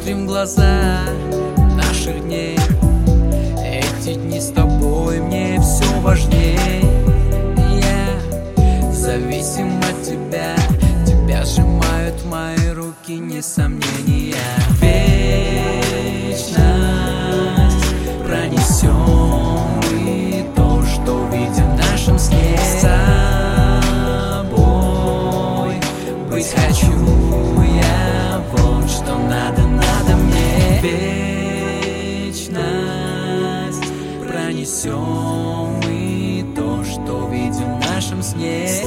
смотрим в глаза наших дней. Эти дни с тобой мне все важнее. Я зависим от тебя, тебя сжимают мои руки, не сомнения. Вечность пронесем мы то, что видим в нашем сне. С тобой быть хочу я, вот что надо мне. Вечность пронесем мы то, что видим в нашем сне. С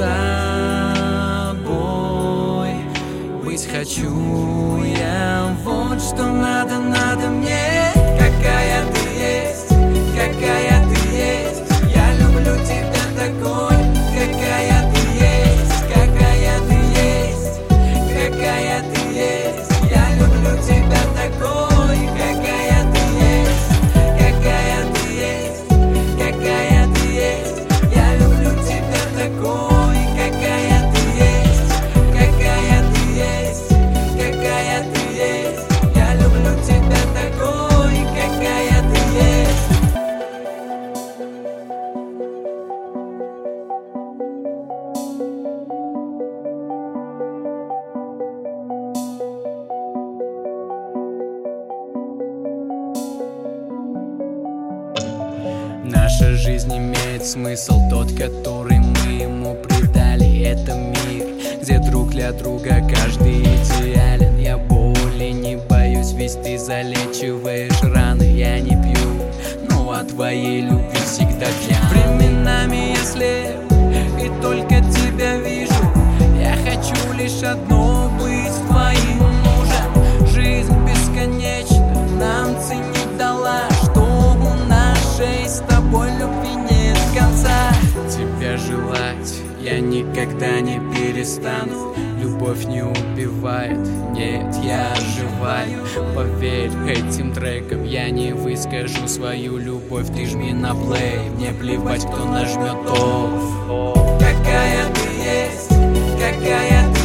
тобой быть хочу я, вот что надо мне. Какая ты есть, какая ты есть, я люблю тебя такой. Какая ты есть, какая ты есть, какая ты есть, я люблю тебя такой. Какая ты есть, какая ты есть, какая ты есть, я люблю тебя такой. Какая ты есть, какая ты есть, какая ты есть, я люблю тебя такой. Какая ты есть. Наша жизнь имеет смысл, тот, который мы ему придали. Это мир, где друг для друга каждый идеален. Я боли не боюсь, ведь ты залечиваешь раны. Я не пью, но от твоей любви всегда пьян. Временами я слеп и только тебя вижу. Я хочу лишь одно — быть твоим мужем. Жизнь бесконечна, нам ценить дала, что у нашей с тобой любви нет конца. Тебя желать я никогда не перестану. Любовь не убивает, нет, я оживаю. Поверь этим трекам, я не выскажу свою любовь. Ты жми на плей, мне плевать, кто нажмет off. Какая ты есть, какая ты